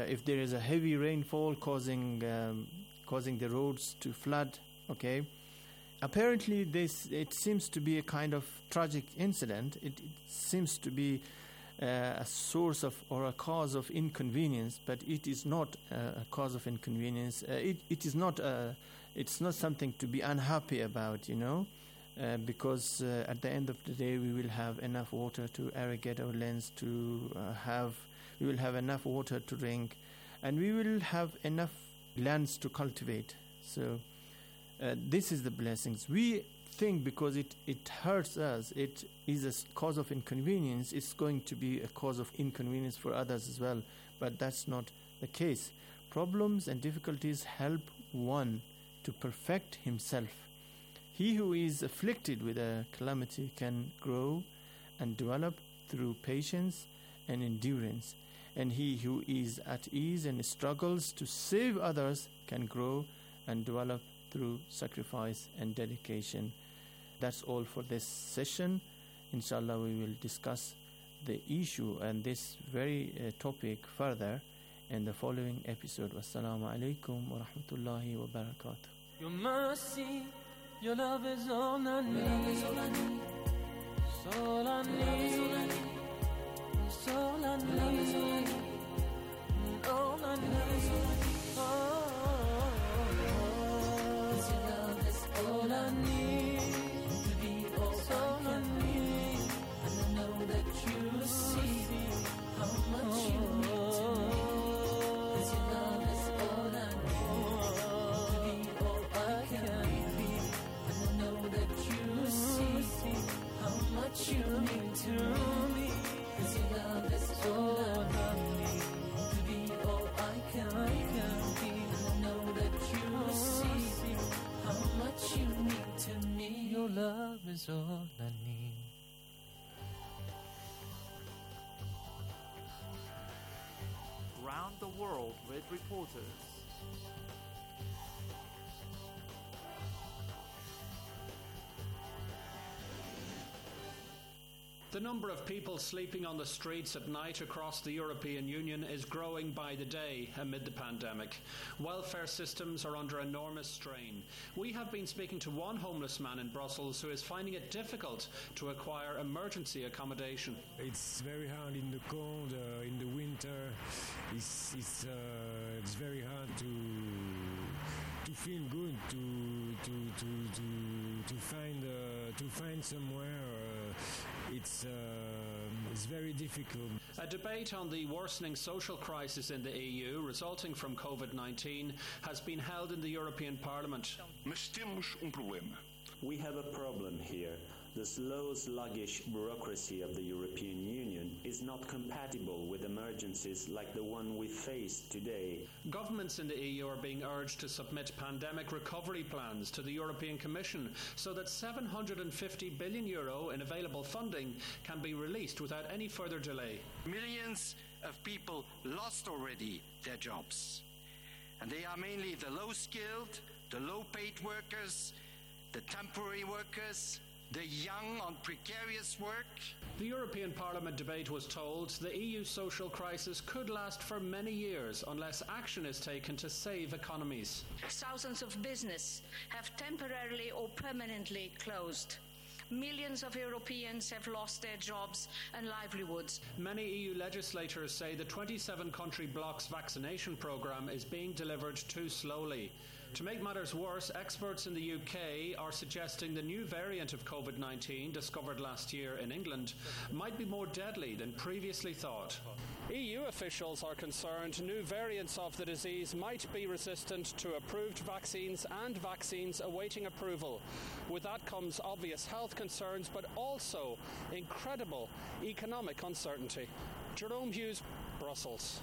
if there is a heavy rainfall causing the roads to flood. Okay, apparently it seems to be a kind of tragic incident. It seems to be a source of or a cause of inconvenience, but it is not a cause of inconvenience. It is not. It's not something to be unhappy about, because at the end of the day we will have enough water to irrigate our lands, we will have enough water to drink, and we will have enough lands to cultivate. So this is the blessings. We think because it hurts us, it is a cause of inconvenience, it's going to be a cause of inconvenience for others as well. But that's not the case. Problems and difficulties help one to perfect himself. He who is afflicted with a calamity can grow and develop through patience and endurance. And he who is at ease and struggles to save others can grow and develop through sacrifice and dedication. That's all for this session. Inshallah, we will discuss the issue and this very topic further in the following episode. Wassalamu alaikum wa rahmatullahi wa barakatuh. Your mercy, your love is all I need. It's all I need. It's all I need. All I need. Your love is all I need. To be all I need. And I know that you see how much you mean to me. Your love is all I need. To be all I can be. And I know that you see how much you mean to me. Your love is all I need. To be all I can be. And I know that you see how much you mean to me. Your love is all I need. Round the world with reporters. The number of people sleeping on the streets at night across the European Union is growing by the day amid the pandemic. Welfare systems are under enormous strain. We have been speaking to one homeless man in Brussels who is finding it difficult to acquire emergency accommodation. It's very hard in the cold, in the winter. It's very hard to feel good, to find somewhere. It's very difficult. A debate on the worsening social crisis in the EU resulting from COVID-19 has been held in the European Parliament. Mas temos problema. We have a problem here. The slow, sluggish bureaucracy of the European Union is not compatible with emergencies like the one we face today. Governments in the EU are being urged to submit pandemic recovery plans to the European Commission so that €750 billion in available funding can be released without any further delay. Millions of people lost already their jobs. And they are mainly the low-skilled, the low-paid workers, the temporary workers, the young on precarious work. The European Parliament debate was told the EU social crisis could last for many years unless action is taken to save economies. Thousands of businesses have temporarily or permanently closed. Millions of Europeans have lost their jobs and livelihoods. Many EU legislators say the 27-country bloc's vaccination programme is being delivered too slowly. To make matters worse, experts in the UK are suggesting the new variant of COVID-19 discovered last year in England might be more deadly than previously thought. EU officials are concerned new variants of the disease might be resistant to approved vaccines and vaccines awaiting approval. With that comes obvious health concerns, but also incredible economic uncertainty. Jerome Hughes, Brussels.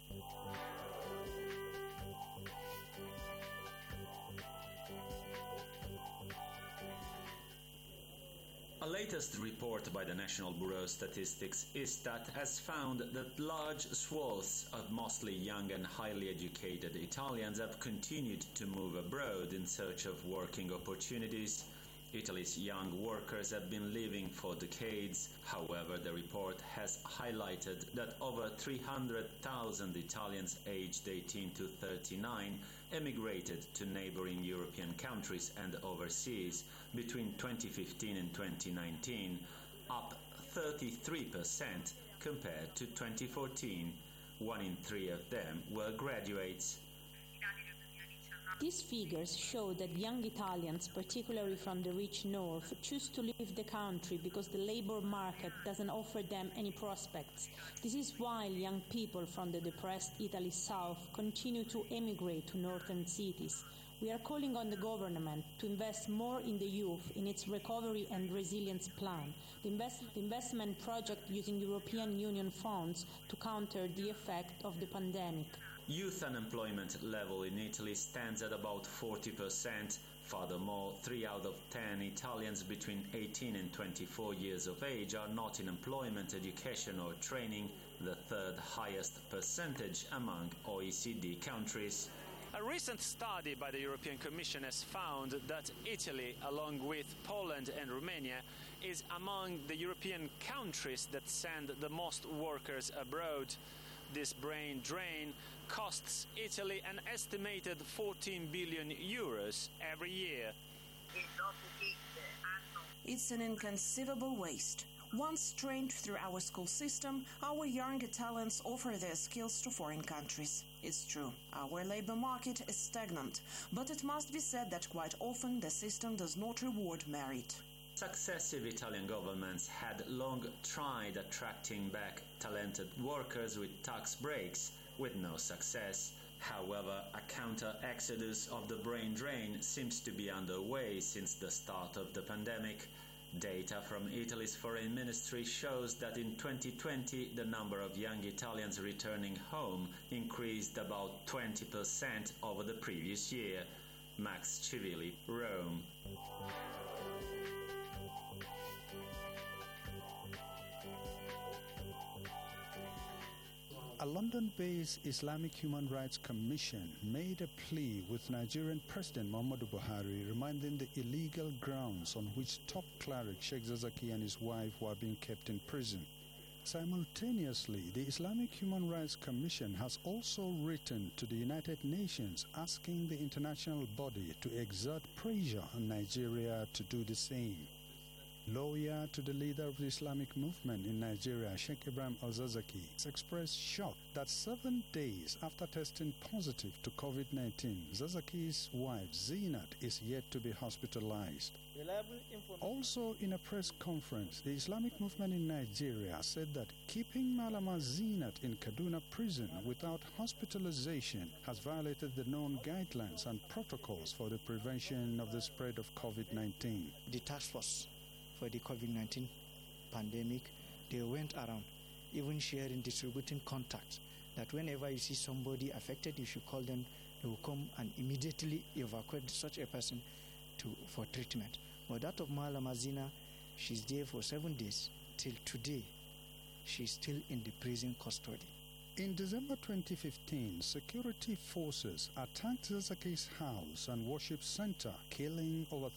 A latest report by the National Bureau of Statistics has found that large swaths of mostly young and highly educated Italians have continued to move abroad in search of working opportunities Italy's young workers have been living for decades. However, the report has highlighted that over 300,000 Italians aged 18 to 39 emigrated to neighboring European countries and overseas between 2015 and 2019, up 33% compared to 2014. 1 in 3 of them were graduates. These figures show that young Italians, particularly from the rich north, choose to leave the country because the labor market doesn't offer them any prospects. This is why young people from the depressed Italy south continue to emigrate to northern cities. We are calling on the government to invest more in the youth in its recovery and resilience plan, the investment project using European Union funds to counter the effect of the pandemic. Youth unemployment level in Italy stands at about 40%. Furthermore, 3 out of 10 Italians between 18 and 24 years of age are not in employment, education or training, the third highest percentage among OECD countries. A recent study by the European Commission has found that Italy, along with Poland and Romania, is among the European countries that send the most workers abroad. This brain drain costs Italy an estimated 14 billion euros every year. It's an inconceivable waste. Once trained through our school system, our young Italians offer their skills to foreign countries. It's true, our labor market is stagnant, but it must be said that quite often the system does not reward merit. Successive Italian governments had long tried attracting back talented workers with tax breaks, with no success. However, a counter-exodus of the brain drain seems to be underway since the start of the pandemic. Data from Italy's foreign ministry shows that in 2020 the number of young Italians returning home increased about 20% over the previous year. Max Civilli, Rome. A London-based Islamic Human Rights Commission made a plea with Nigerian President Muhammadu Buhari, reminding the illegal grounds on which top cleric Sheikh Zakzaky and his wife were being kept in prison. Simultaneously, the Islamic Human Rights Commission has also written to the United Nations asking the international body to exert pressure on Nigeria to do the same. Lawyer to the leader of the Islamic movement in Nigeria, Sheikh Ibrahim Al-Zakzaky, has expressed shock that 7 days after testing positive to COVID-19, Zakzaky's wife, Zinat, is yet to be hospitalized. Also in a press conference, the Islamic movement in Nigeria said that keeping Malama Zinat in Kaduna prison without hospitalization has violated the known guidelines and protocols for the prevention of the spread of COVID-19. The task force for the COVID-19 pandemic, they went around, even sharing, distributing contacts, that whenever you see somebody affected, you should call them. They will come and immediately evacuate such a person for treatment. But that of Malama Zina, she's there for 7 days. Till today, she's still in the prison custody. In December 2015, security forces attacked Zakzaky's house and worship center, killing over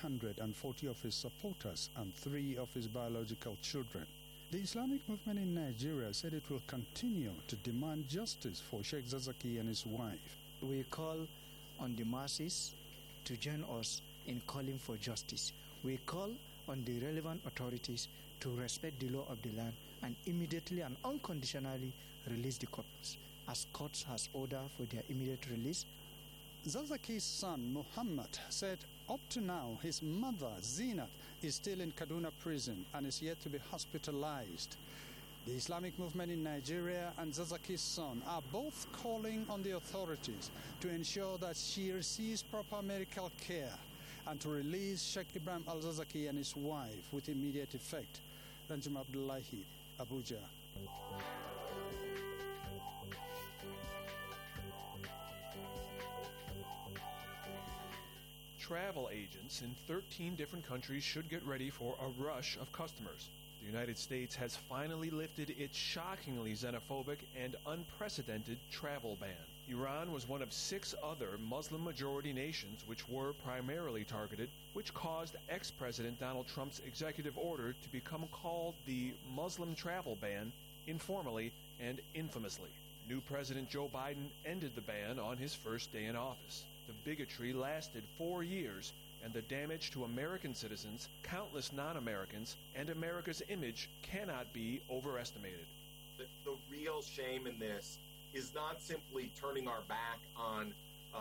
340 of his supporters and 3 of his biological children. The Islamic movement in Nigeria said it will continue to demand justice for Sheikh Zakzaky and his wife. We call on the masses to join us in calling for justice. We call on the relevant authorities to respect the law of the land and immediately and unconditionally release the couples, as courts has ordered for their immediate release. Zakzaky's son, Muhammad, said up to now his mother, Zinat, is still in Kaduna prison and is yet to be hospitalized. The Islamic movement in Nigeria and Zakzaky's son are both calling on the authorities to ensure that she receives proper medical care and to release Sheikh Ibrahim Al-Zakzaky and his wife with immediate effect. Ranjum Abdullahi, Abuja. Travel agents in 13 different countries should get ready for a rush of customers. The United States has finally lifted its shockingly xenophobic and unprecedented travel ban. Iran was one of 6 other Muslim-majority nations which were primarily targeted, which caused ex-President Donald Trump's executive order to become called the Muslim travel ban, informally and infamously. New President Joe Biden ended the ban on his first day in office. The bigotry lasted 4 years, and the damage to American citizens, countless non-Americans, and America's image cannot be overestimated. The real shame in this is not simply turning our back on,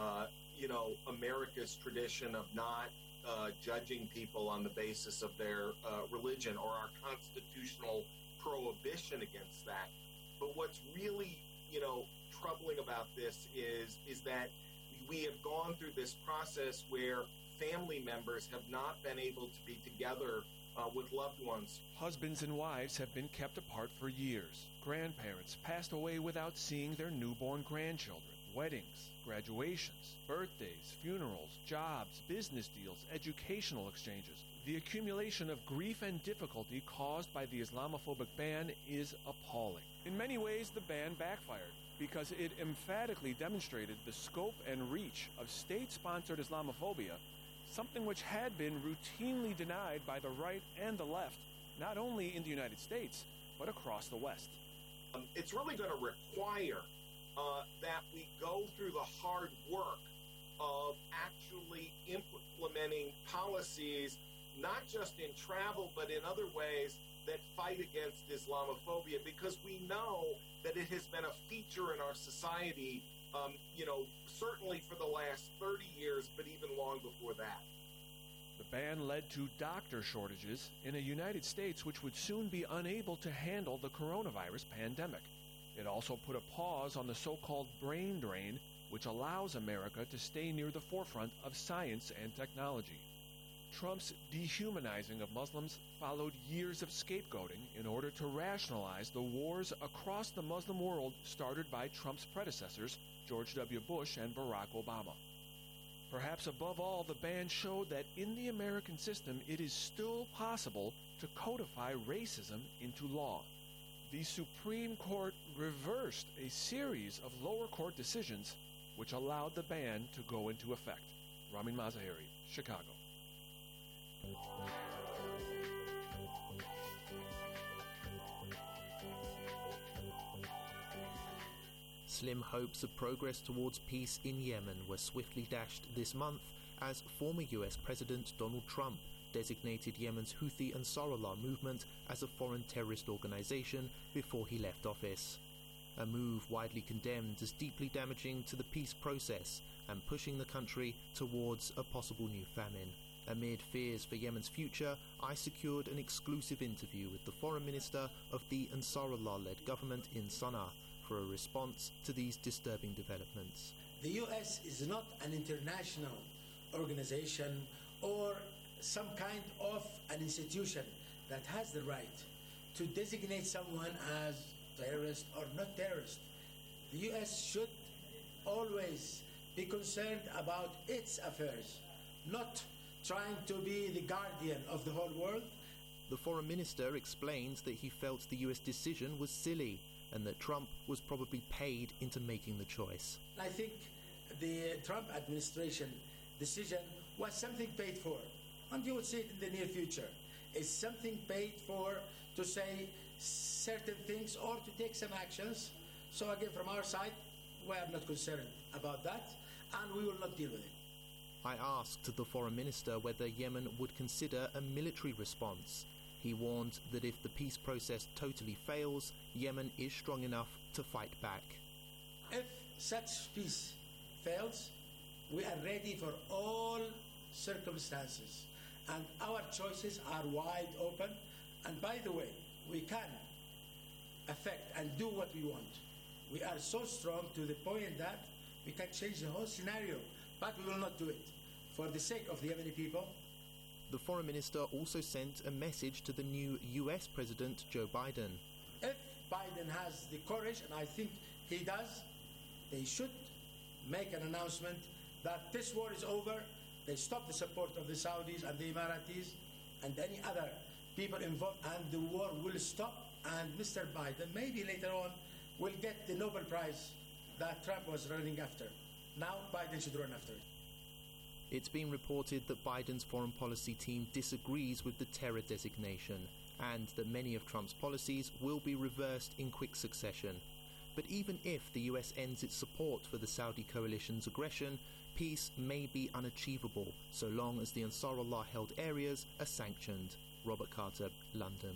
America's tradition of not judging people on the basis of their religion or our constitutional prohibition against that. But what's really, troubling about this is that we have gone through this process where family members have not been able to be together with loved ones. Husbands and wives have been kept apart for years. Grandparents passed away without seeing their newborn grandchildren. Weddings, graduations, birthdays, funerals, jobs, business deals, educational exchanges. The accumulation of grief and difficulty caused by the Islamophobic ban is appalling. In many ways, the ban backfired because it emphatically demonstrated the scope and reach of state-sponsored Islamophobia, something which had been routinely denied by the right and the left, not only in the United States, but across the West. It's really going to require that we go through the hard work of actually implementing policies, not just in travel, but in other ways that fight against Islamophobia, because we know that it has been a feature in our society, certainly for the last 30 years, but even long before that. The ban led to doctor shortages in a United States which would soon be unable to handle the coronavirus pandemic. It also put a pause on the so-called brain drain, which allows America to stay near the forefront of science and technology. Trump's dehumanizing of Muslims followed years of scapegoating in order to rationalize the wars across the Muslim world started by Trump's predecessors, George W. Bush and Barack Obama. Perhaps above all, the ban showed that in the American system it is still possible to codify racism into law. The Supreme Court reversed a series of lower court decisions which allowed the ban to go into effect. Ramin Mazaheri, Chicago. Slim hopes of progress towards peace in Yemen were swiftly dashed this month as former US President Donald Trump designated Yemen's Houthi Ansarullah movement as a foreign terrorist organization before he left office. A move widely condemned as deeply damaging to the peace process and pushing the country towards a possible new famine. Amid fears for Yemen's future, I secured an exclusive interview with the foreign minister of the Ansarullah-led government in Sana'a for a response to these disturbing developments. The U.S. is not an international organization or some kind of an institution that has the right to designate someone as terrorist or not terrorist. The U.S. should always be concerned about its affairs, not trying to be the guardian of the whole world. The foreign minister explains that he felt the U.S. decision was silly and that Trump was probably paid into making the choice. I think the Trump administration decision was something paid for, and you will see it in the near future. It's something paid for to say certain things or to take some actions. So again, from our side, we are not concerned about that, and we will not deal with it. I asked the foreign minister whether Yemen would consider a military response. He warned that if the peace process totally fails, Yemen is strong enough to fight back. If such peace fails, we are ready for all circumstances, and our choices are wide open. And by the way, we can affect and do what we want. We are so strong to the point that we can change the whole scenario, but we will not do it for the sake of the Yemeni people. The foreign minister also sent a message to the new US President Joe Biden. If Biden has the courage, and I think he does, they should make an announcement that this war is over. They stop the support of the Saudis and the Emiratis and any other people involved, and the war will stop, and Mr. Biden maybe later on will get the Nobel Prize that Trump was running after. Now Biden should run after it. It's been reported that Biden's foreign policy team disagrees with the terror designation and that many of Trump's policies will be reversed in quick succession. But even if the US ends its support for the Saudi coalition's aggression, peace may be unachievable so long as the Ansarullah-held areas are sanctioned. Robert Carter, London.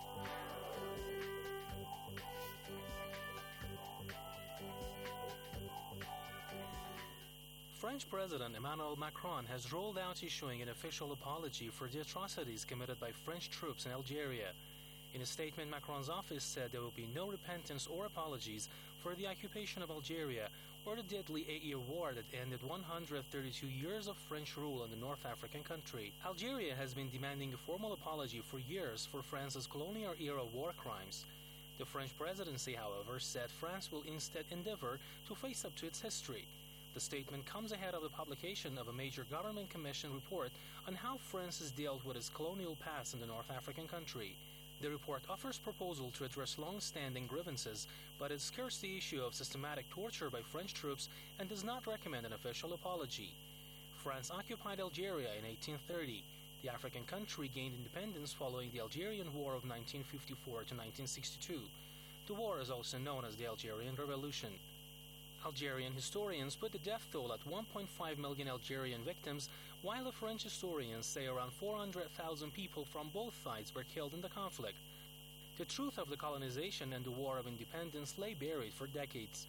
French President Emmanuel Macron has rolled out issuing an official apology for the atrocities committed by French troops in Algeria. In a statement, Macron's office said there will be no repentance or apologies for the occupation of Algeria or the deadly 8-year war that ended 132 years of French rule in the North African country. Algeria has been demanding a formal apology for years for France's colonial-era war crimes. The French presidency, however, said France will instead endeavor to face up to its history. The statement comes ahead of the publication of a major government commission report on how France has dealt with its colonial past in the North African country. The report offers proposals to address long-standing grievances, but it skirts the issue of systematic torture by French troops and does not recommend an official apology. France occupied Algeria in 1830. The African country gained independence following the Algerian War of 1954 to 1962. The war is also known as the Algerian Revolution. Algerian historians put the death toll at 1.5 million Algerian victims, while the French historians say around 400,000 people from both sides were killed in the conflict. The truth of the colonization and the War of Independence lay buried for decades.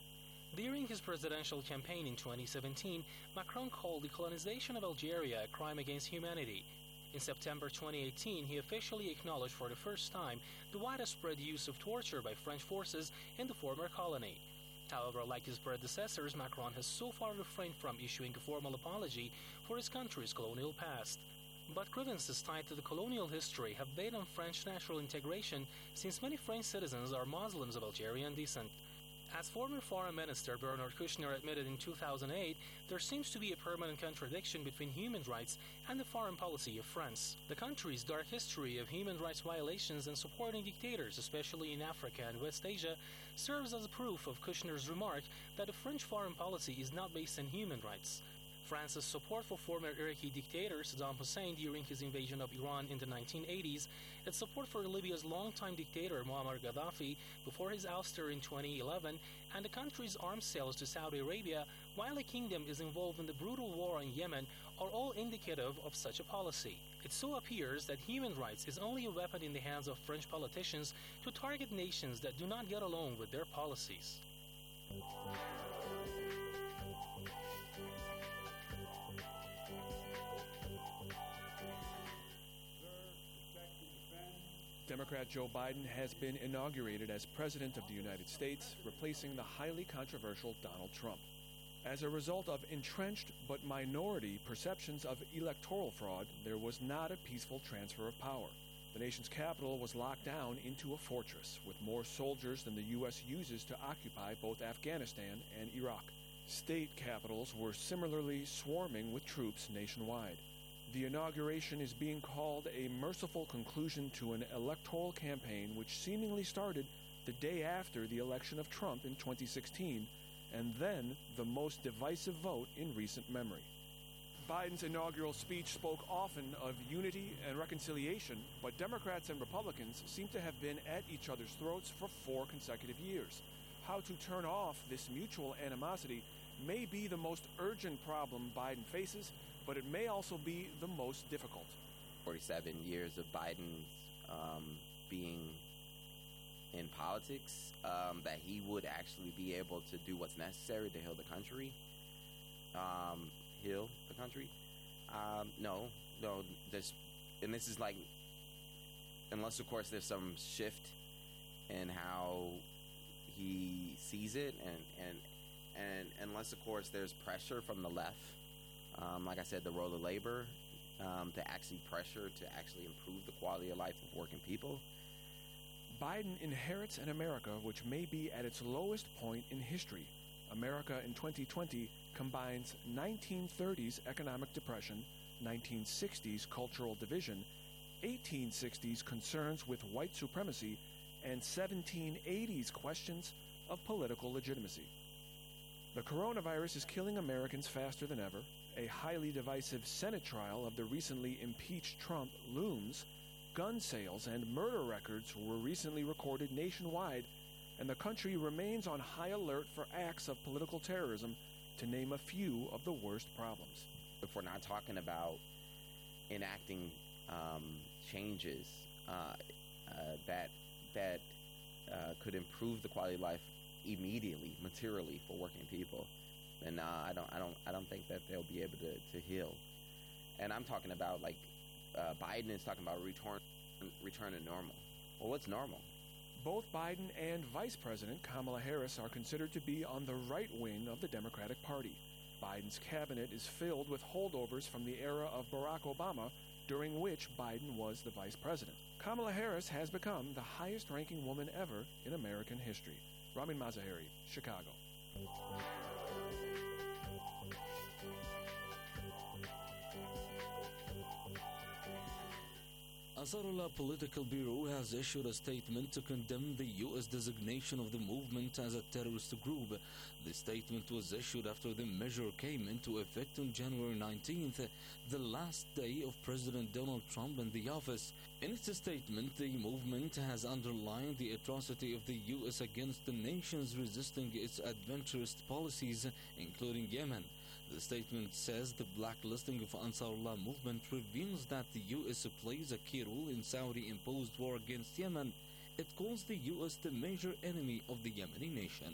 During his presidential campaign in 2017, Macron called the colonization of Algeria a crime against humanity. In September 2018, he officially acknowledged for the first time the widespread use of torture by French forces in the former colony. However, like his predecessors, Macron has so far refrained from issuing a formal apology for his country's colonial past. But grievances tied to the colonial history have weighed on French national integration since many French citizens are Muslims of Algerian descent. As former Foreign Minister Bernard Kouchner admitted in 2008, there seems to be a permanent contradiction between human rights and the foreign policy of France. The country's dark history of human rights violations and supporting dictators, especially in Africa and West Asia, serves as proof of Kouchner's remark that the French foreign policy is not based on human rights. France's support for former Iraqi dictator Saddam Hussein during his invasion of Iran in the 1980s, its support for Libya's longtime dictator Muammar Gaddafi before his ouster in 2011, and the country's arms sales to Saudi Arabia while the kingdom is involved in the brutal war in Yemen are all indicative of such a policy. It so appears that human rights is only a weapon in the hands of French politicians to target nations that do not get along with their policies. Democrat Joe Biden has been inaugurated as President of the United States, replacing the highly controversial Donald Trump. As a result of entrenched but minority perceptions of electoral fraud, there was not a peaceful transfer of power. The nation's capital was locked down into a fortress, with more soldiers than the U.S. uses to occupy both Afghanistan and Iraq. State capitals were similarly swarming with troops nationwide. The inauguration is being called a merciful conclusion to an electoral campaign which seemingly started the day after the election of Trump in 2016, and then the most divisive vote in recent memory. Biden's inaugural speech spoke often of unity and reconciliation, but Democrats and Republicans seem to have been at each other's throats for 4 consecutive years. How to turn off this mutual animosity may be the most urgent problem Biden faces, but it may also be the most difficult. 47 years of Biden being in politics, that he would actually be able to do what's necessary to heal the country. No, and this is like, unless of course there's some shift in how he sees it, and unless of course there's pressure from the left, like I said, the role of labor, to actually pressure to actually improve the quality of life of working people. Biden inherits an America which may be at its lowest point in history. America in 2020 combines 1930s economic depression, 1960s cultural division, 1860s concerns with white supremacy, and 1780s questions of political legitimacy. The coronavirus is killing Americans faster than ever. A highly divisive Senate trial of the recently impeached Trump looms. Gun sales and murder records were recently recorded nationwide, and the country remains on high alert for acts of political terrorism, to name a few of the worst problems. If we're not talking about enacting changes that could improve the quality of life immediately, materially, for working people, then I don't think that they'll be able to heal. And I'm talking about, like, Biden is talking about return to normal. Well, what's normal? Both Biden and Vice President Kamala Harris are considered to be on the right wing of the Democratic Party. Biden's cabinet is filled with holdovers from the era of Barack Obama, during which Biden was the vice president. Kamala Harris has become the highest-ranking woman ever in American history. Ramin Mazaheri, Chicago. Ansarullah Political Bureau has issued a statement to condemn the U.S. designation of the movement as a terrorist group. The statement was issued after the measure came into effect on January 19th, the last day of President Donald Trump in the office. In its statement, the movement has underlined the atrocity of the U.S. against the nations resisting its adventurous policies, including Yemen. The statement says the blacklisting of Ansarullah movement reveals that the U.S. plays a key role in Saudi-imposed war against Yemen. It calls the U.S. the major enemy of the Yemeni nation.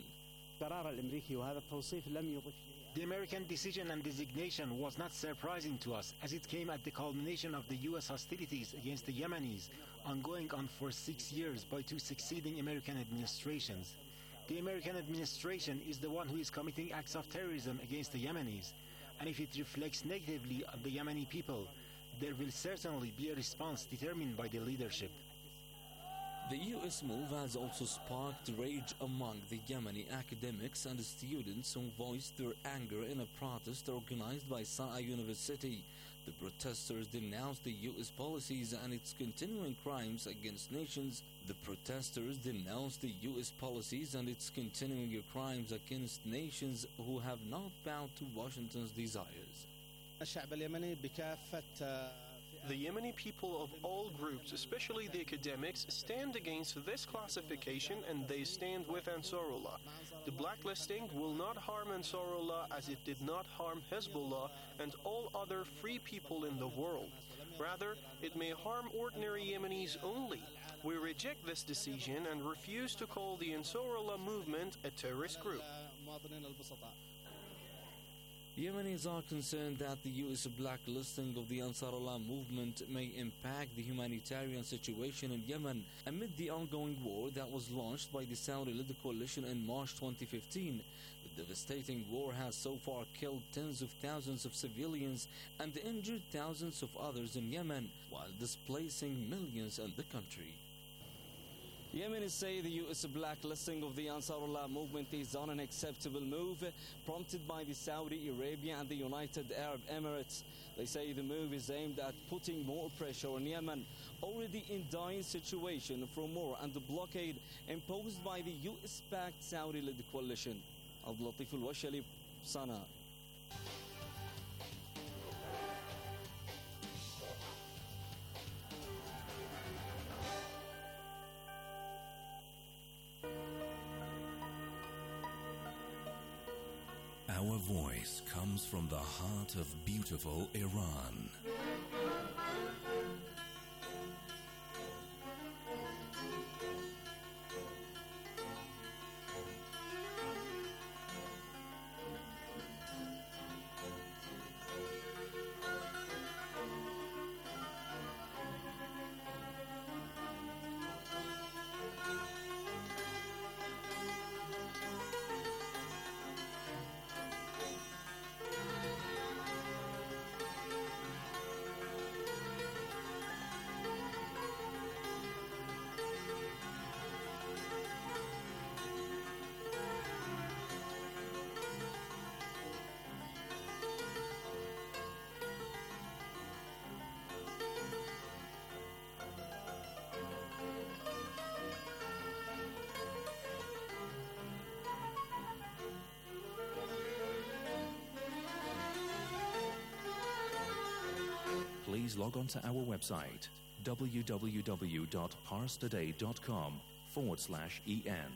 The American decision and designation was not surprising to us, as it came at the culmination of the U.S. hostilities against the Yemenis, ongoing on for 6 years by 2 succeeding American administrations. The American administration is the one who is committing acts of terrorism against the Yemenis, and if it reflects negatively on the Yemeni people, there will certainly be a response determined by the leadership. The U.S. move has also sparked rage among the Yemeni academics and students who voiced their anger in a protest organized by Sana'a University. The protesters denounced the U.S. policies and its continuing crimes against nations. The protesters denounced the U.S. policies and its continuing crimes against nations who have not bowed to Washington's desires. The Yemeni people of all groups, especially the academics, stand against this classification, and they stand with Ansarullah. The blacklisting will not harm Ansarullah as it did not harm Hezbollah and all other free people in the world. Rather, it may harm ordinary Yemenis only. We reject this decision and refuse to call the Ansarullah movement a terrorist group. Yemenis are concerned that the U.S. blacklisting of the Ansarullah movement may impact the humanitarian situation in Yemen amid the ongoing war that was launched by the Saudi-led coalition in March 2015. The devastating war has so far killed tens of thousands of civilians and injured thousands of others in Yemen, while displacing millions in the country. Yemenis say the U.S. blacklisting of the Ansarullah movement is an unacceptable move prompted by the Saudi Arabia and the United Arab Emirates. They say the move is aimed at putting more pressure on Yemen, already in dire situation from war and the blockade imposed by the U.S.-backed Saudi-led coalition. Abdul Latif Al-Washali, Sana'a. Our voice comes from the heart of beautiful Iran. please log on to our website, www.parstoday.com/en.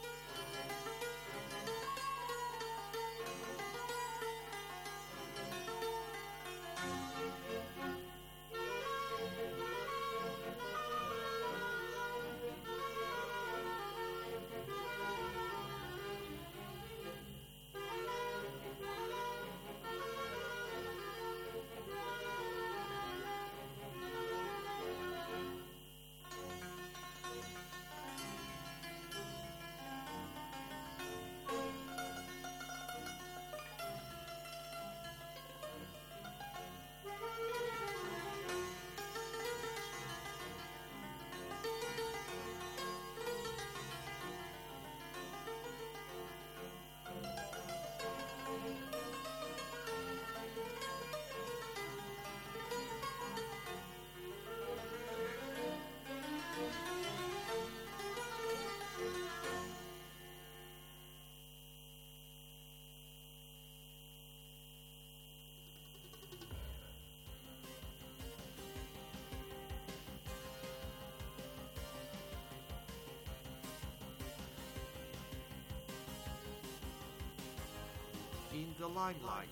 In the limelight.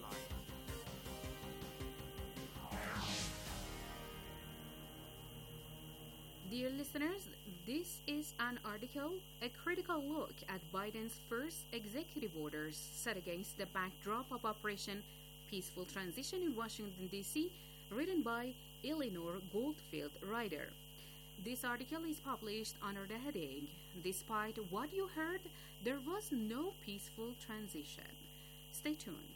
Dear listeners, this is an article, a critical look at Biden's first executive orders set against the backdrop of Operation Peaceful Transition in Washington, D.C., written by Eleanor Goldfield Ryder. This article is published under the heading, "Despite what you heard, there was no peaceful transition." Stay tuned.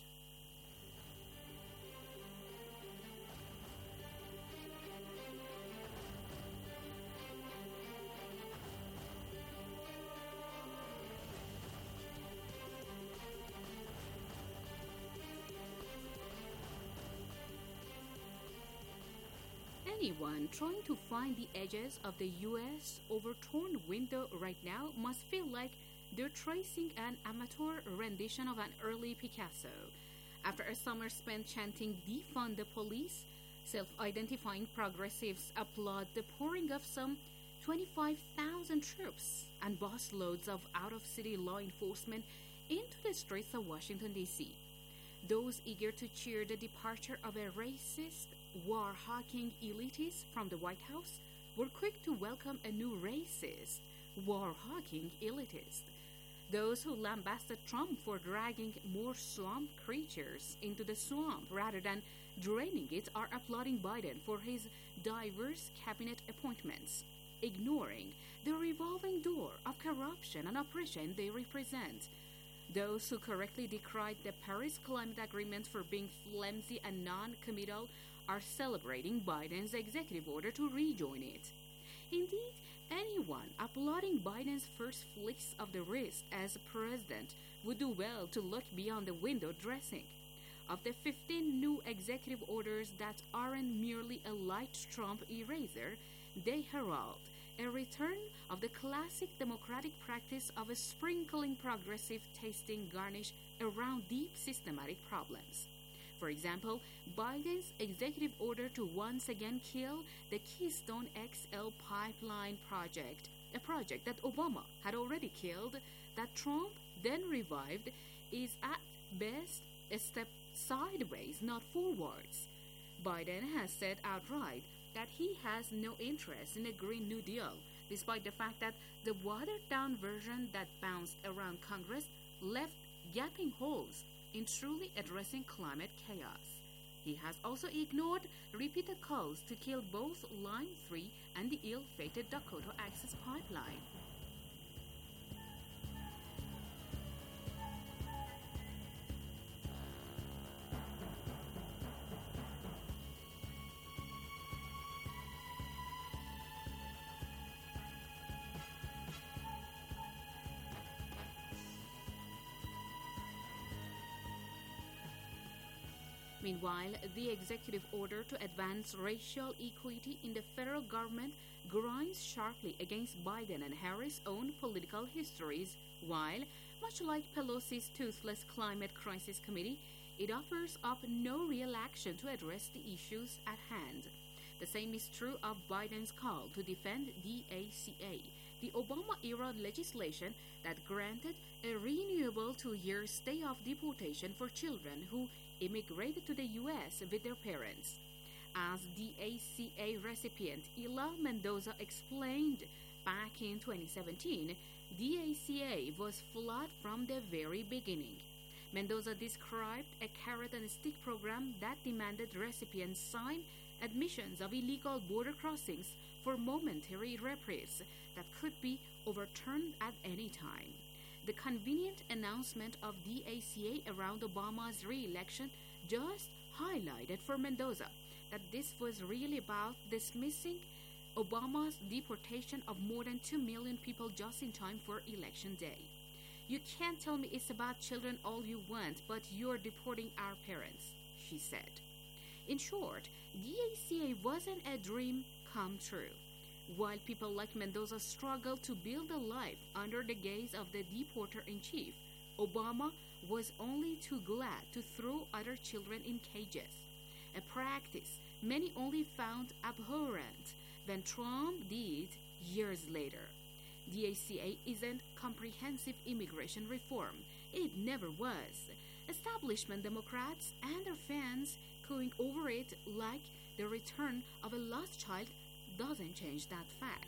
Anyone trying to find the edges of the U.S. overturned window right now must feel like they're tracing an amateur rendition of an early Picasso. After a summer spent chanting "Defund the police," self-identifying progressives applaud the pouring of some 25,000 troops and busloads of out-of-city law enforcement into the streets of Washington, D.C. Those eager to cheer the departure of a racist, war-hawking elitist from the White House were quick to welcome a new racist, war-hawking elitist. Those who lambasted Trump for dragging more swamp creatures into the swamp rather than draining it are applauding Biden for his diverse cabinet appointments, ignoring the revolving door of corruption and oppression they represent. Those who correctly decried the Paris Climate Agreement for being flimsy and non-committal are celebrating Biden's executive order to rejoin it. Indeed, anyone applauding Biden's first flicks of the wrist as president would do well to look beyond the window dressing. Of the 15 new executive orders that aren't merely a light Trump eraser, they herald a return of the classic Democratic practice of sprinkling progressive tasting garnish around deep systematic problems. For example, Biden's executive order to once again kill the Keystone XL pipeline project, a project that Obama had already killed, that Trump then revived, is at best a step sideways, not forwards. Biden has said outright that he has no interest in a Green New Deal, despite the fact that the watered-down version that bounced around Congress left gaping holes in truly addressing climate chaos. He has also ignored repeated calls to kill both Line 3 and the ill-fated Dakota Access Pipeline. Meanwhile, the executive order to advance racial equity in the federal government grinds sharply against Biden and Harris' own political histories, while, much like Pelosi's toothless climate crisis committee, it offers up no real action to address the issues at hand. The same is true of Biden's call to defend DACA, the Obama-era legislation that granted a renewable 2-year stay of deportation for children who immigrated to the U.S. with their parents. As DACA recipient Ila Mendoza explained back in 2017, DACA was flawed from the very beginning. Mendoza described a carrot-and-stick program that demanded recipients sign admissions of illegal border crossings for momentary reprieves that could be overturned at any time. The convenient announcement of DACA around Obama's re-election just highlighted for Mendoza that this was really about dismissing Obama's deportation of more than 2 million people just in time for Election Day. You can't tell me it's about children all you want, but you're deporting our parents, she said. In short, DACA wasn't a dream come true. While people like Mendoza struggled to build a life under the gaze of the deporter-in-chief, Obama was only too glad to throw other children in cages, a practice many only found abhorrent when Trump did years later. DACA isn't comprehensive immigration reform. It never was. Establishment Democrats and their fans cooing over it like the return of a lost child doesn't change that fact.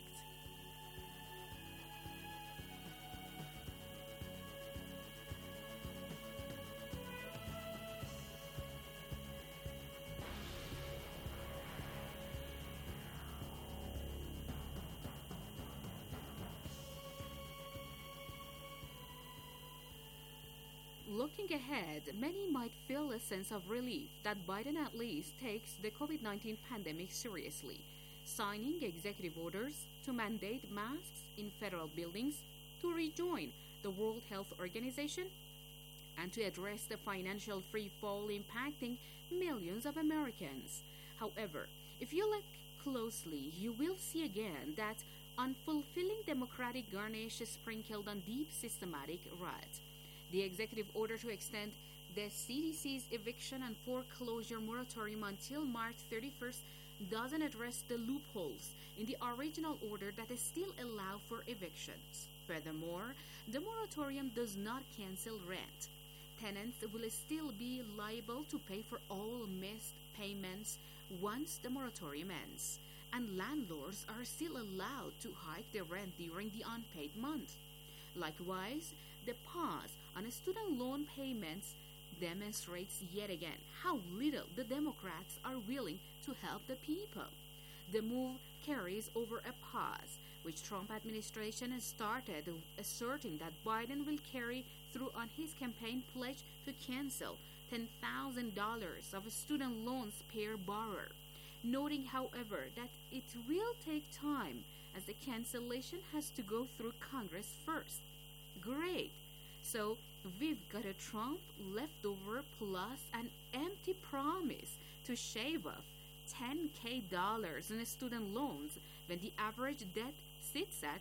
Looking ahead, many might feel a sense of relief that Biden at least takes the COVID-19 pandemic seriously, signing executive orders to mandate masks in federal buildings, to rejoin the World Health Organization, and to address the financial free fall impacting millions of Americans. However, if you look closely, you will see again that unfulfilling Democratic garnish sprinkled on deep systematic rot. The executive order to extend the CDC's eviction and foreclosure moratorium until March 31st doesn't address the loopholes in the original order that still allow for evictions. Furthermore, the moratorium does not cancel rent. Tenants will still be liable to pay for all missed payments once the moratorium ends, and landlords are still allowed to hike their rent during the unpaid month. Likewise, the pause on student loan payments demonstrates yet again how little the Democrats are willing to help the people. The move carries over a pause, which Trump administration has started asserting that Biden will carry through on his campaign pledge to cancel $10,000 of student loans per borrower, noting, however, that it will take time as the cancellation has to go through Congress first. Great! So we've got a Trump leftover plus an empty promise to shave off $10,000 in student loans when the average debt sits at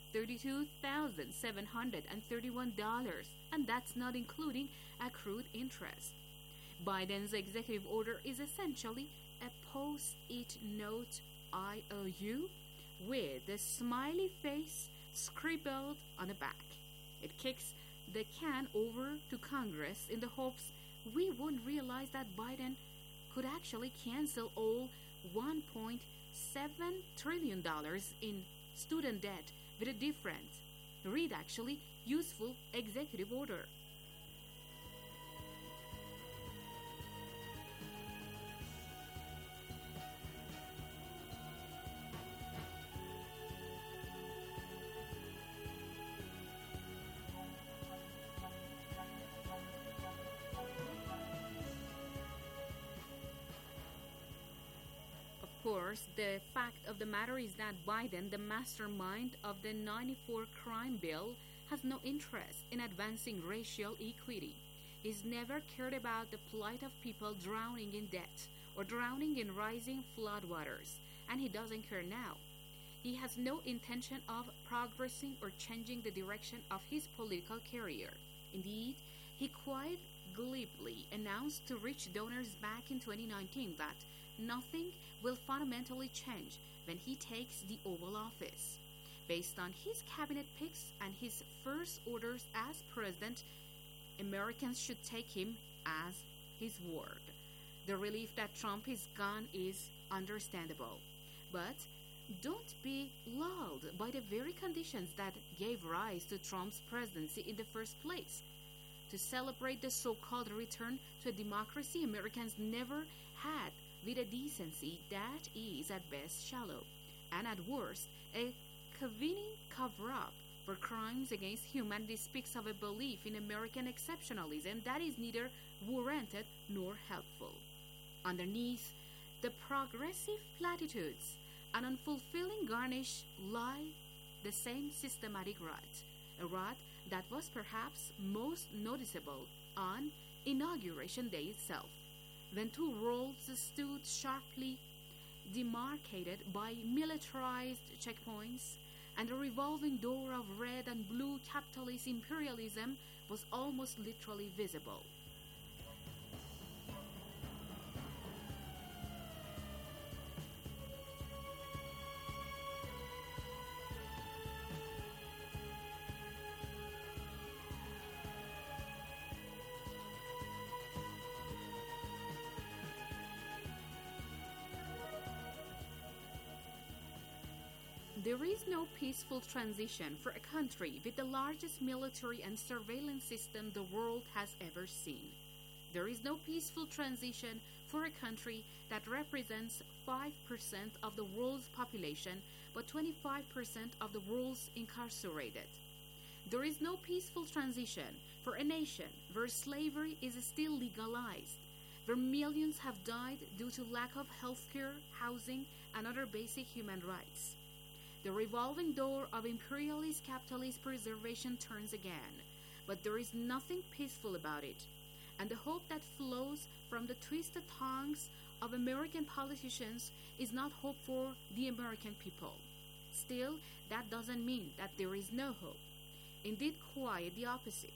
$32,731, and that's not including accrued interest. Biden's executive order is essentially a post-it note IOU with a smiley face scribbled on the back. It kicks the can over to Congress in the hopes we won't realize that Biden could actually cancel all $1.7 trillion in student debt with a different, read actually, useful executive order. Of course, the fact of the matter is that Biden, the mastermind of the 94 crime bill, has no interest in advancing racial equity. He's never cared about the plight of people drowning in debt or drowning in rising floodwaters, and he doesn't care now. He has no intention of progressing or changing the direction of his political career. Indeed, he quite glibly announced to rich donors back in 2019 that nothing will fundamentally change when he takes the Oval Office. Based on his cabinet picks and his first orders as president, Americans should take him as his word. The relief that Trump is gone is understandable, but don't be lulled by the very conditions that gave rise to Trump's presidency in the first place. To celebrate the so-called return to a democracy Americans never had, with a decency that is at best shallow, and at worst a convenient cover-up for crimes against humanity, speaks of a belief in American exceptionalism that is neither warranted nor helpful. Underneath the progressive platitudes and unfulfilling garnish lie the same systematic rot, a rot that was perhaps most noticeable on Inauguration Day itself, when two worlds stood sharply demarcated by militarized checkpoints, and the revolving door of red and blue capitalist imperialism was almost literally visible. There is no peaceful transition for a country with the largest military and surveillance system the world has ever seen. There is no peaceful transition for a country that represents 5% of the world's population, but 25% of the world's incarcerated. There is no peaceful transition for a nation where slavery is still legalized, where millions have died due to lack of healthcare, housing, and other basic human rights. The revolving door of imperialist capitalist preservation turns again, but there is nothing peaceful about it, and the hope that flows from the twisted tongues of American politicians is not hope for the American people. Still, that doesn't mean that there is no hope. Indeed, quite the opposite.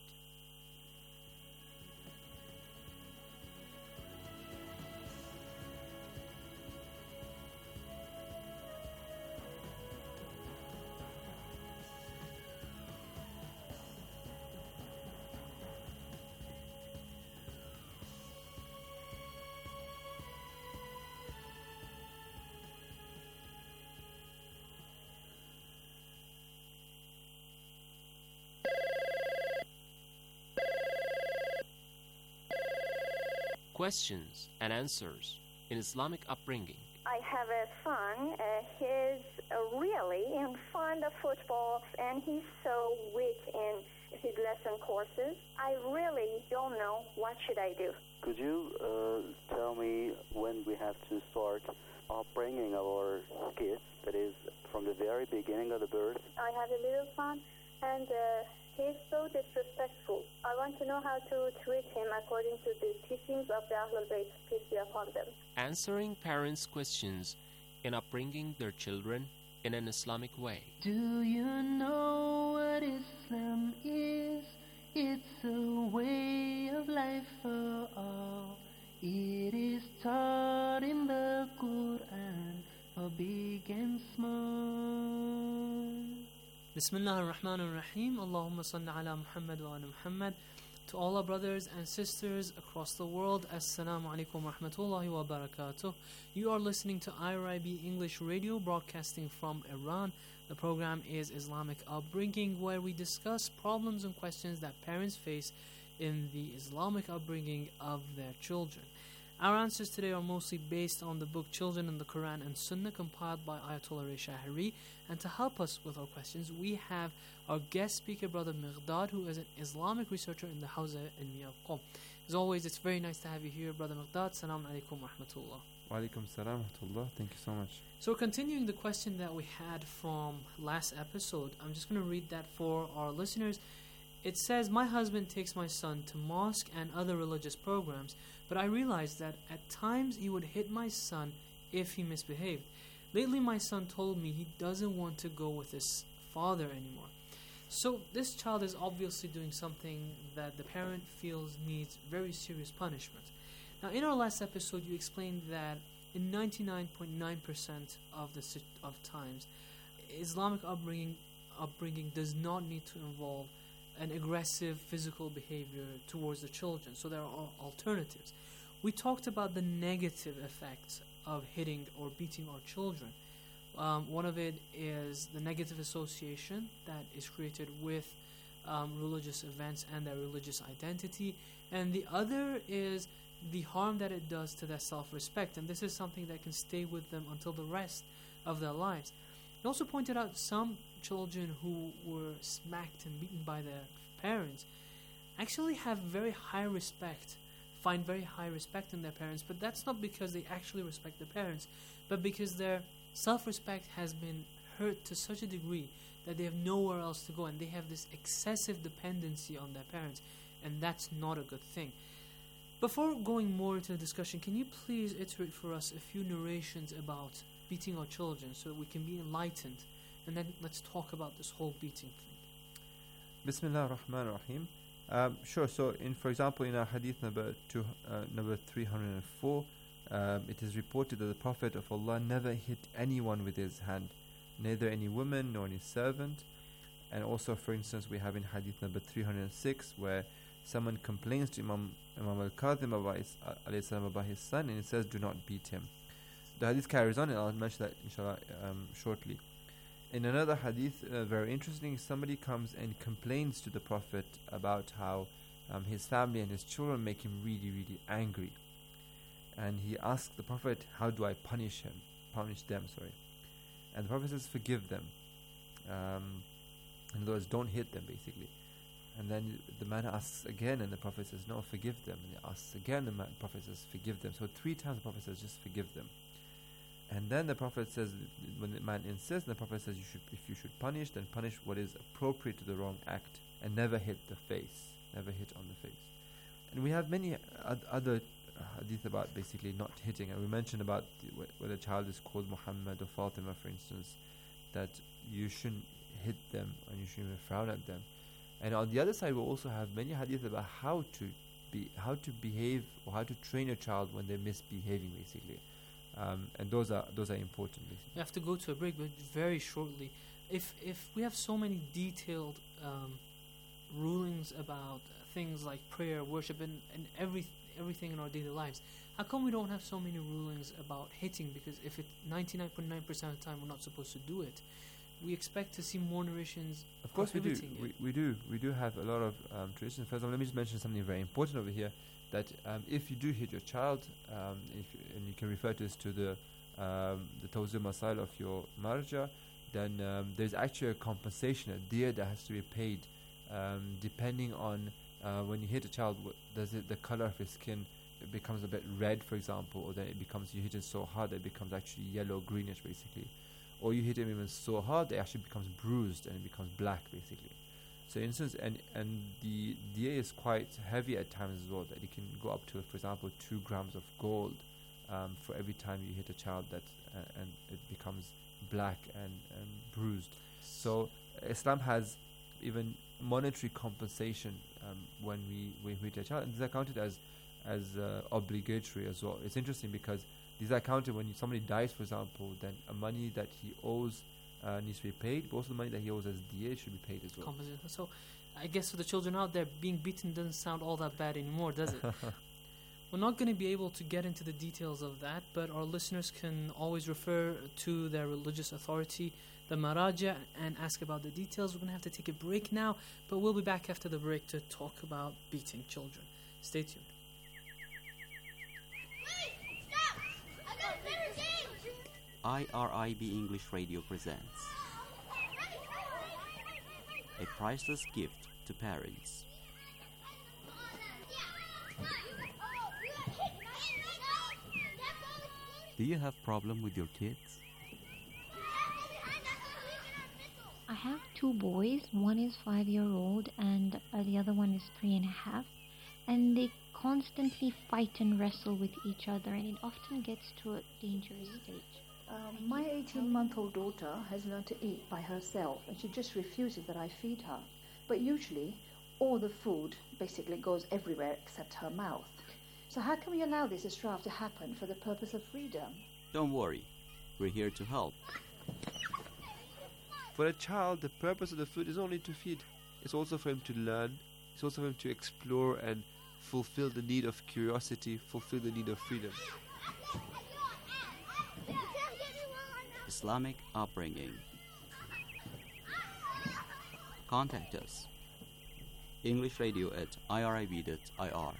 Questions and answers in Islamic upbringing. I have a son. He's really fond of football, and he's so weak in his lesson courses. I really don't know what should I do. Could you tell me when we have to start upbringing our kids, that is, from the very beginning of the birth? I have a little son, and he's so disrespectful. I want to know how to treat him according to the teachings of the Ahlul Bayt, peace be upon them. Answering parents' questions in upbringing their children in an Islamic way. Do you know what Islam is? It's a way of life for all. It is taught in the Quran for big and small. Bismillah ar-Rahman ar-Rahim. Allahumma salli ala Muhammad wa ala Muhammad. To all our brothers and sisters across the world, Assalamu alaikum wa rahmatullahi wa barakatuh. You are listening to IRIB English Radio, broadcasting from Iran. The program is Islamic Upbringing, where we discuss problems and questions that parents face in the Islamic upbringing of their children. Our answers today are mostly based on the book Children in the Quran and Sunnah, compiled by Ayatollah Ray Shahri. And to help us with our questions, we have our guest speaker, Brother Miqdad, who is an Islamic researcher in the Hawza Ilmiya of Qom. As always, it's very nice to have you here, Brother Miqdad. Assalamu alaikum wa rahmatullah. Wa alaikum salam wa rahmatullah. Thank you so much. So continuing the question that we had from last episode, I'm just going to read that for our listeners. It says, my husband takes my son to mosque and other religious programs, but I realized that at times he would hit my son if he misbehaved. Lately my son told me he doesn't want to go with his father anymore. So this child is obviously doing something that the parent feels needs very serious punishment. Now, in our last episode, you explained that in 99.9% of times, Islamic upbringing does not need to involve an aggressive physical behavior towards the children. So there are alternatives. We talked about the negative effects of hitting or beating our children. One of it is the negative association that is created with religious events and their religious identity. And the other is the harm that it does to their self-respect. And this is something that can stay with them until the rest of their lives. He also pointed out some children who were smacked and beaten by their parents actually have very high respect, find very high respect in their parents, but that's not because they actually respect their parents, but because their self-respect has been hurt to such a degree that they have nowhere else to go, and they have this excessive dependency on their parents, and that's not a good thing. Before going more into the discussion, can you please iterate for us a few narrations about beating our children so that we can be enlightened, and then let's talk about this whole beating thing. Bismillah ar-Rahman ar-Rahim. Sure. So, for example, in our hadith number 304, it is reported that the Prophet of Allah never hit anyone with his hand, neither any woman nor any servant. And also, for instance, we have in hadith number 306 where someone complains to Imam al-Kadhim about his son, and he says, "Do not beat him." The hadith carries on, and I'll mention that inshallah shortly. In another hadith, very interesting, somebody comes and complains to the Prophet about how his family and his children make him really, really angry. And he asks the Prophet, "How do I punish them?" And the Prophet says, "Forgive them." In other words, don't hit them, basically. And then the man asks again, and the Prophet says, "No, forgive them." And he asks again, the Prophet says, "Forgive them." So 3 times the Prophet says, "Just forgive them." And then the Prophet says, when the man insists, the Prophet says, if you should punish, then punish what is appropriate to the wrong act, and never hit the face, never hit on the face. And we have many other hadith about basically not hitting, and we mentioned about when a child is called Muhammad or Fatima, for instance, that you shouldn't hit them and you shouldn't even frown at them. And on the other side, we also have many hadith about how to behave or how to train a child when they're misbehaving, basically. And those are important. Basically. We have to go to a break, but very shortly. If we have so many detailed rulings about things like prayer, worship, and everything in our daily lives, how come we don't have so many rulings about hitting? Because if 99.9% of the time we're not supposed to do it, we expect to see more narrations. Of course we do. We do have a lot of traditions. First of all, let me just mention something very important over here. That if you do hit your child, and you can refer to this to the Tawzir Masail of your marja, then there's actually a compensation, a diya that has to be paid, depending on when you hit a child. The color of his skin becomes a bit red, for example, or then you hit it so hard that it becomes actually yellow, greenish, basically, or you hit him even so hard that it actually becomes bruised and it becomes black, basically. So, in instance, and the DA is quite heavy at times as well, that it can go up to, for example, 2 grams of gold for every time you hit a child, and it becomes black and bruised. So, Islam has even monetary compensation when we hit a child, and these are counted as obligatory as well. It's interesting because these are counted when somebody dies, for example, then money that he owes needs to be paid, but also the money that he owes as DA should be paid as well. So, I guess for the children out there, being beaten doesn't sound all that bad anymore, does it? We're not going to be able to get into the details of that, but our listeners can always refer to their religious authority, the Maraja, and ask about the details. We're going to have to take a break now, but we'll be back after the break to talk about beating children. Stay tuned. IRIB English Radio presents a priceless gift to parents. Do you have problem with your kids? I have 2 boys. One is 5-year-old and the other one is 3.5. And they constantly fight and wrestle with each other, and it often gets to a dangerous stage. My 18-month-old daughter has learned to eat by herself, and she just refuses that I feed her. But usually, all the food basically goes everywhere except her mouth. So how can we allow this strife to happen for the purpose of freedom? Don't worry, we're here to help. For a child, the purpose of the food is only to feed. It's also for him to learn. It's also for him to explore and fulfill the need of curiosity, fulfill the need of freedom. Islamic upbringing. Contact us. English Radio at irib.ir.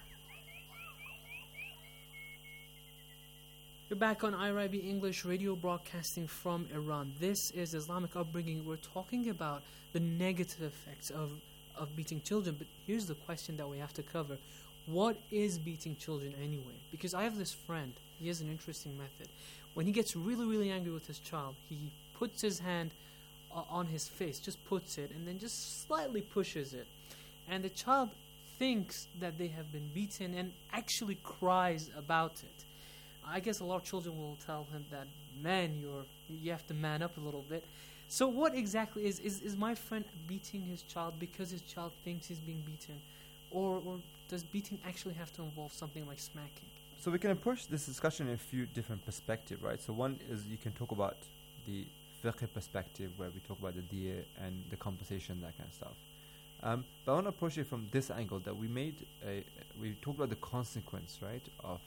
You're back on IRIB English Radio, broadcasting from Iran. This is Islamic Upbringing. We're talking about the negative effects of beating children. But here's the question that we have to cover. What is beating children anyway? Because I have this friend. He has an interesting method. When he gets really, really angry with his child, he puts his hand on his face, just puts it, and then just slightly pushes it. And the child thinks that they have been beaten and actually cries about it. I guess a lot of children will tell him that, man, you have to man up a little bit. So what exactly is my friend beating his child because his child thinks he's being beaten? Or does beating actually have to involve something like smacking? So we can approach this discussion in a few different perspectives, right? So one is you can talk about the fiqh perspective, where we talk about the diya and the compensation, that kind of stuff. But I want to approach it from this angle, that we talked about the consequence, right,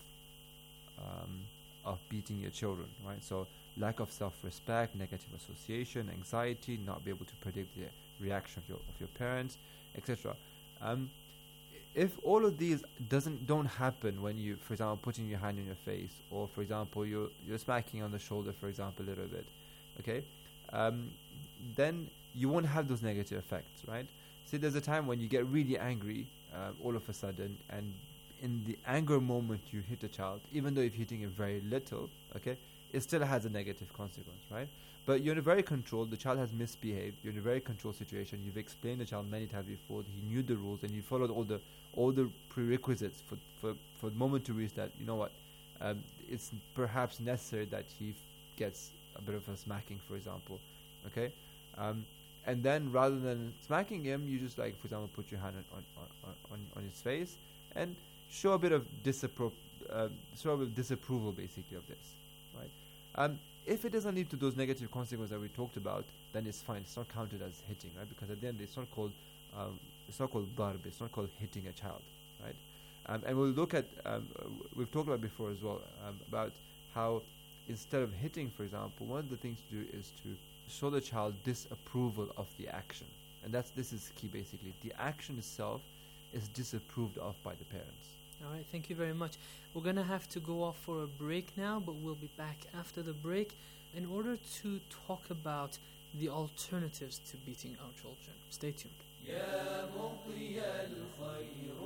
of beating your children, right? So lack of self-respect, negative association, anxiety, not be able to predict the reaction of your parents, etc. If all of these don't happen when you, for example, putting your hand on your face, or for example you're smacking on the shoulder, for example, a little bit, okay, then you won't have those negative effects, right? See, there's a time when you get really angry all of a sudden, and in the anger moment you hit a child, even though if you're hitting it very little, okay, it still has a negative consequence, right? But you're in a very controlled, the child has misbehaved, you're in a very controlled situation, you've explained the child many times before, he knew the rules, and you followed all the prerequisites for the moment to reach that, you know what, it's perhaps necessary that he gets a bit of a smacking, for example, okay? And then rather than smacking him, you just, like, for example, put your hand on his face and show a bit of disapproval basically of this, right? If it doesn't lead to those negative consequences that we talked about, then it's fine. It's not counted as hitting, right? Because at the end, it's not called darb. It's not called hitting a child, right? And we'll look at we've talked about before as well about how instead of hitting, for example, one of the things to do is to show the child disapproval of the action, and this is key basically. The action itself is disapproved of by the parents. All right, thank you very much. We're going to have to go off for a break now, but we'll be back after the break in order to talk about the alternatives to beating our children. Stay tuned. يا مطي الخيرات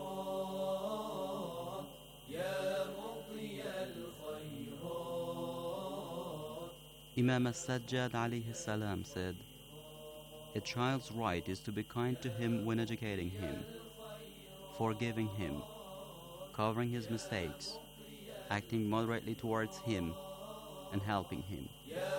يا مطي الخيرات. Imam As-Sajjad alayhi salam said, a child's right is to be kind to him when educating him, forgiving him, covering his mistakes, acting moderately towards him, and helping him.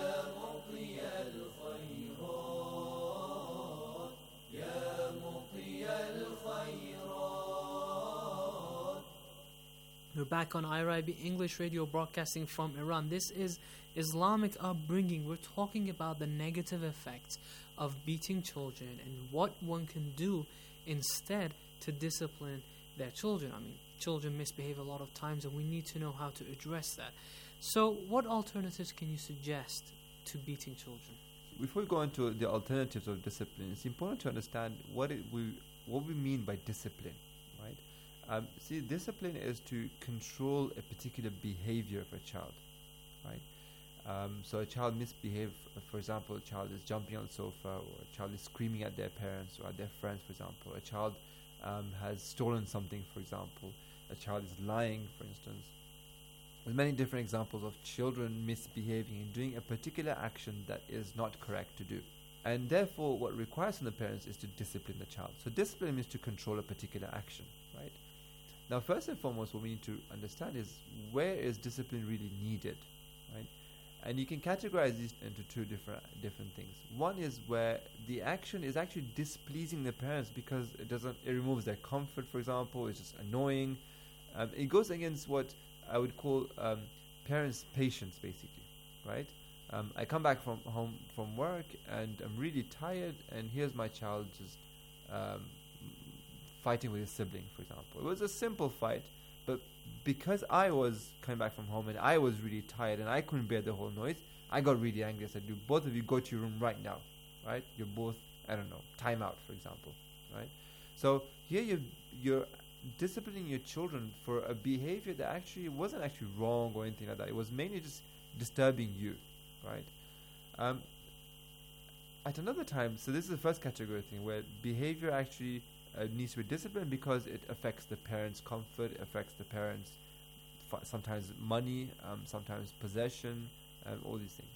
We're back on IRIB English Radio, broadcasting from Iran. This is Islamic Upbringing. We're talking about the negative effects of beating children and what one can do instead to discipline their children. I mean, children misbehave a lot of times, and we need to know how to address that. So what alternatives can you suggest to beating children? Before we go into the alternatives of discipline, it's important to understand what we mean by discipline, right? See, discipline is to control a particular behavior of a child, right? So a child misbehaves, for example, a child is jumping on the sofa, or a child is screaming at their parents or at their friends, for example. A child has stolen something, for example. A child is lying, for instance. There's many different examples of children misbehaving and doing a particular action that is not correct to do. And therefore, what requires from the parents is to discipline the child. So discipline means to control a particular action, right? Now, first and foremost, what we need to understand is, where is discipline really needed, right? And you can categorize these into two different things. One is where the action is actually displeasing the parents because it removes their comfort, for example. It's just annoying. It goes against what I would call parents' patience, basically, right? I come back from home from work and I'm really tired, and here's my child just fighting with his sibling, for example. It was a simple fight, but because I was coming back from home and I was really tired and I couldn't bear the whole noise, I got really angry. I said, "Do both of you go to your room right now, right? You're both, I don't know, time out, for example, right?" So here you're disciplining your children for a behavior that actually wasn't actually wrong or anything like that. It was mainly just disturbing you, right? At another time, so this is the first category thing where behavior actually needs to be disciplined because it affects the parents' comfort, it affects the parents' sometimes money, sometimes possession, all these things.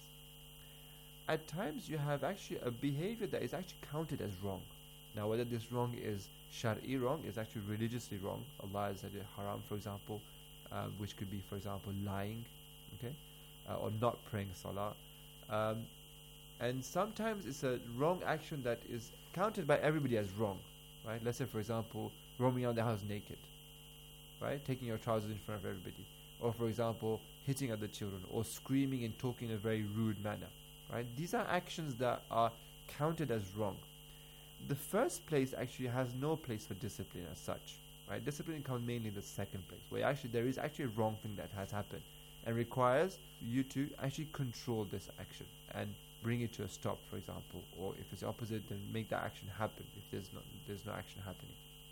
At times you have actually a behavior that is actually counted as wrong. Now whether this wrong is Shar'i wrong, is actually religiously wrong. Allah has said it haram, for example, which could be, for example, lying, okay, or not praying salah. And sometimes it's a wrong action that is counted by everybody as wrong, right? Let's say, for example, roaming around the house naked, right? Taking your trousers in front of everybody. Or, for example, hitting other children, or screaming and talking in a very rude manner, right? These are actions that are counted as wrong. The first place actually has no place for discipline as such, right? Discipline comes mainly in the second place, where actually there is actually a wrong thing that has happened and requires you to actually control this action and bring it to a stop, for example, or if it's the opposite, then make that action happen if there's no action happening.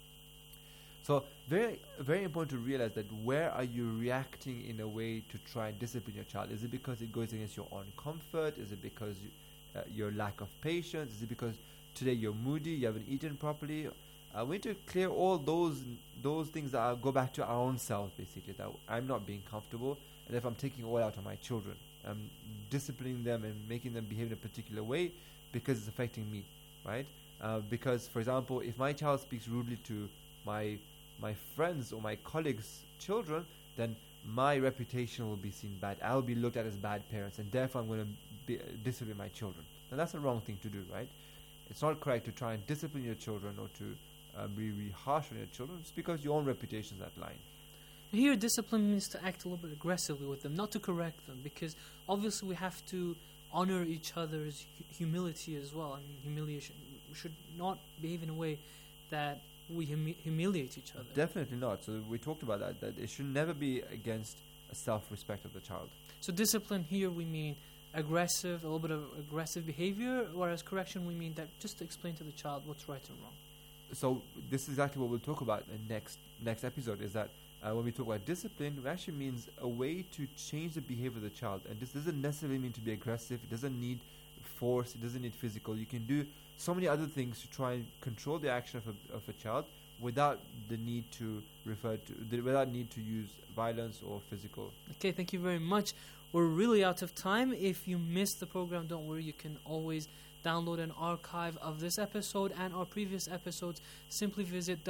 So very, very important to realize that where are you reacting in a way to try and discipline your child? Is it because it goes against your own comfort? Is it because your lack of patience? Is it because today you're moody, you haven't eaten properly? We need to clear all those things that go back to our own selves, basically, that I'm not being comfortable, and if I'm taking all out on my children, I'm disciplining them and making them behave in a particular way because it's affecting me, right? Because, for example, if my child speaks rudely to my friends or my colleagues' children, then my reputation will be seen bad. I'll be looked at as bad parents, and therefore I'm going to discipline my children. And that's the wrong thing to do, right? It's not correct to try and discipline your children or to be really harsh on your children just because your own reputation is at line. Here, discipline means to act a little bit aggressively with them, not to correct them, because obviously we have to honor each other's humility as well. I mean, humiliation. We should not behave in a way that we humiliate each other. Definitely not. So we talked about that it should never be against a self-respect of the child. So discipline here we mean aggressive, a little bit of aggressive behavior, whereas correction we mean that just to explain to the child what's right and wrong. So this is exactly what we'll talk about in the next episode, is that when we talk about discipline, it actually means a way to change the behavior of the child. And this doesn't necessarily mean to be aggressive. It doesn't need force. It doesn't need physical. You can do so many other things to try and control the action of a child without the need to without need to use violence or physical. Okay, thank you very much. We're really out of time. If you missed the program, don't worry. You can always download an archive of this episode and our previous episodes. Simply visit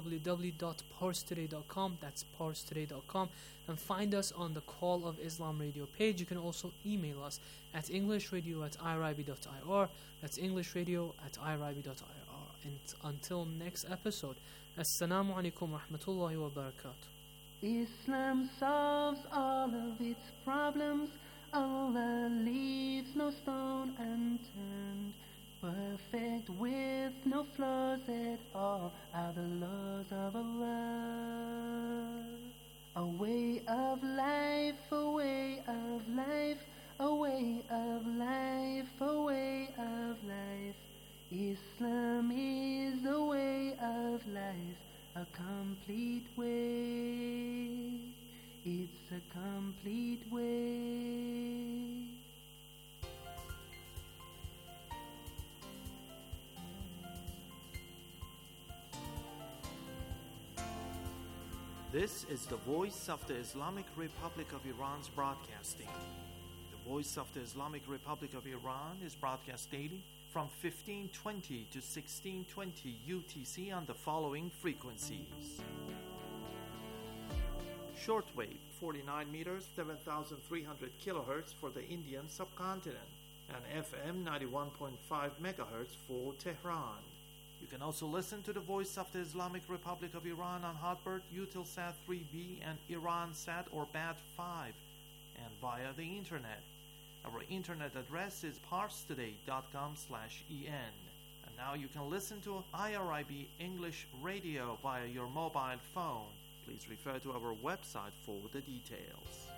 www.parstoday.com. That's parstoday.com, and find us on the Call of Islam radio page. You can also email us at englishradio@irib.ir. That's englishradio@irib.ir. And until next episode, Assalamu alaikum wa rahmatullahi wa barakatuh. Islam solves all of its problems. Allah leaves no stone unturned. Perfect with no flaws at all are the laws of Allah. A way of life, a way of life, a way of life, a way of life. Islam is a way of life, a complete way. It's a complete way. This is the Voice of the Islamic Republic of Iran's broadcasting. The Voice of the Islamic Republic of Iran is broadcast daily from 1520 to 1620 UTC on the following frequencies: Shortwave 49 meters 7,300 kilohertz for the Indian subcontinent, and FM 91.5 megahertz for Tehran. You can also listen to the Voice of the Islamic Republic of Iran on Hotbird, Eutelsat 3B, and Iransat or BAT5, and via the internet. Our internet address is parstoday.com/en. And now you can listen to IRIB English Radio via your mobile phone. Please refer to our website for the details.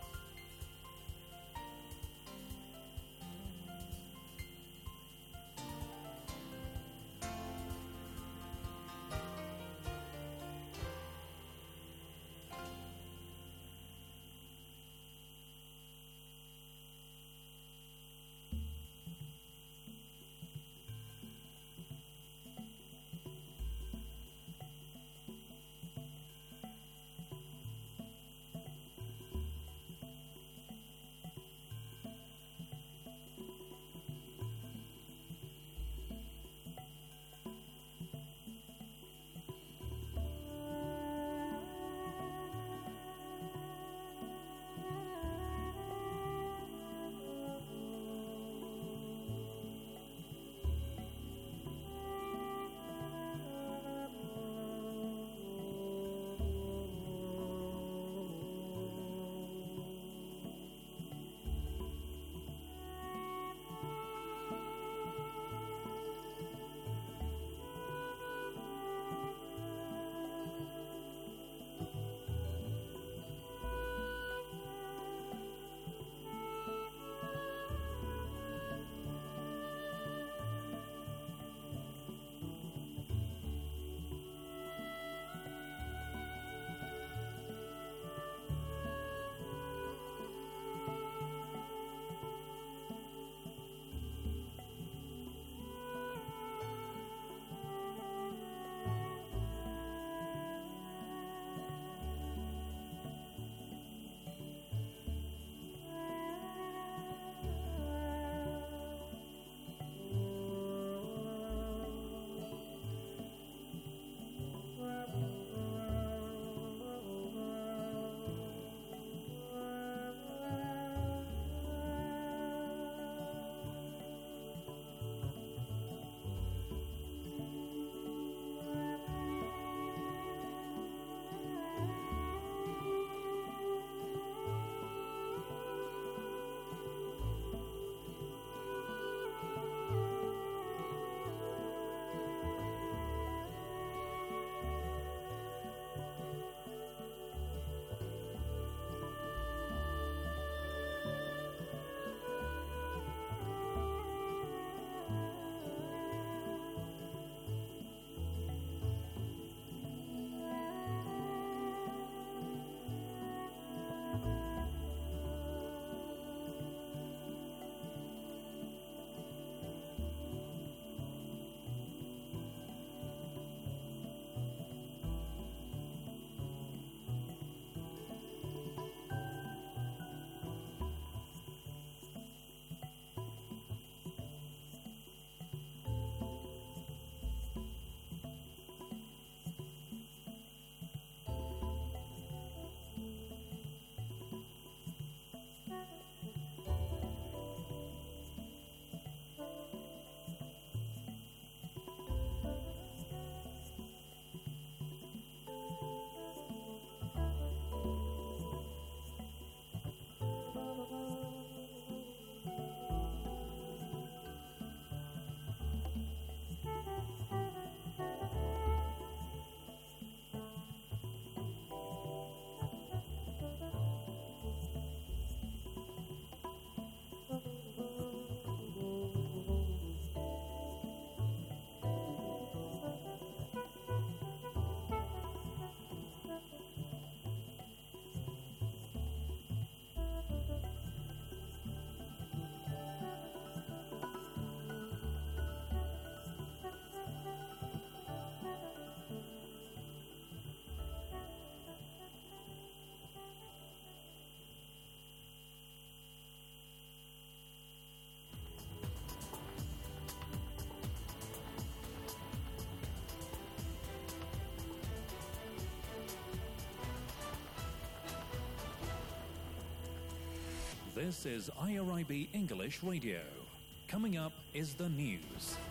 This is IRIB English Radio. Coming up is the news.